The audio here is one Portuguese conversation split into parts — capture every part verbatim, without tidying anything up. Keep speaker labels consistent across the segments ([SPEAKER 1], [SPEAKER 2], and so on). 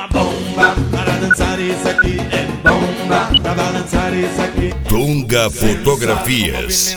[SPEAKER 1] uma bomba. Para dançar isso aqui é bomba. Pra balançar isso aqui.
[SPEAKER 2] Tunga Fotografias.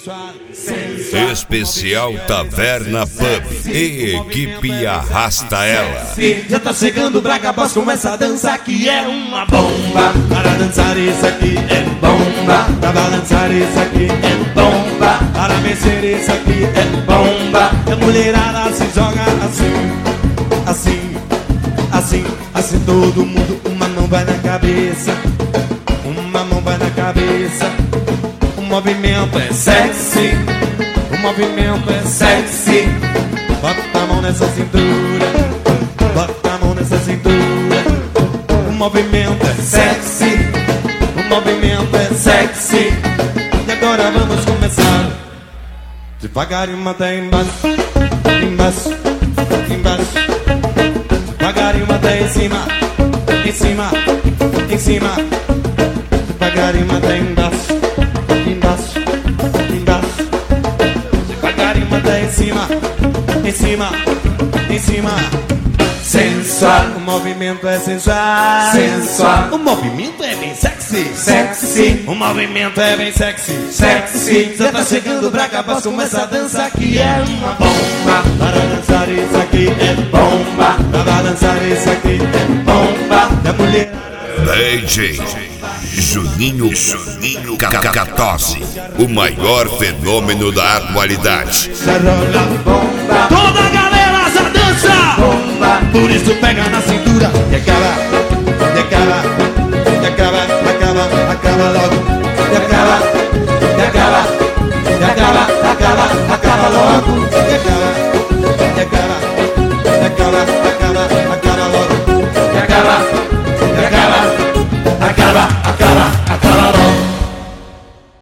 [SPEAKER 2] Especial Taverna Pub e equipe Arrasta Ela.
[SPEAKER 1] Já tá chegando o Braga Boss com essa dança que é uma bomba. Para dançar isso aqui é bomba. Pra balançar isso aqui é bomba. Para mexer isso aqui é bomba. A mulherada se joga assim, assim, assim, assim. Todo mundo, uma mão vai na cabeça, uma mão vai na cabeça. O movimento é sexy, o movimento é sexy. Bota a mão nessa cintura, bota a mão nessa cintura. O movimento é sexy, o movimento é sexy. E agora vamos começar. Devagarinho até embaixo, embaixo, embaixo. Devagarinho até em cima, em cima, em cima. Devagarinho até embaixo, embaixo, embaixo. Devagarinho até em cima, em cima, em cima. Sensual, o movimento é sensual. Sensual, o movimento é bem sexy. Sexy, o movimento é bem sexy. Sexy, já tá chegando pra acabar com essa dança que é uma bomba. Para dançar isso aqui é bomba. Pra balançar isso aqui é bomba. Da mulher
[SPEAKER 2] D J Juninho Juninho Cacatose, o maior fenômeno da atualidade.
[SPEAKER 1] Bomba. Toda a galera já dança bomba. Por isso pega na cintura e acaba, e acaba, e acaba, acaba, acaba logo. E acaba, e acaba, e acaba, acaba, acaba logo.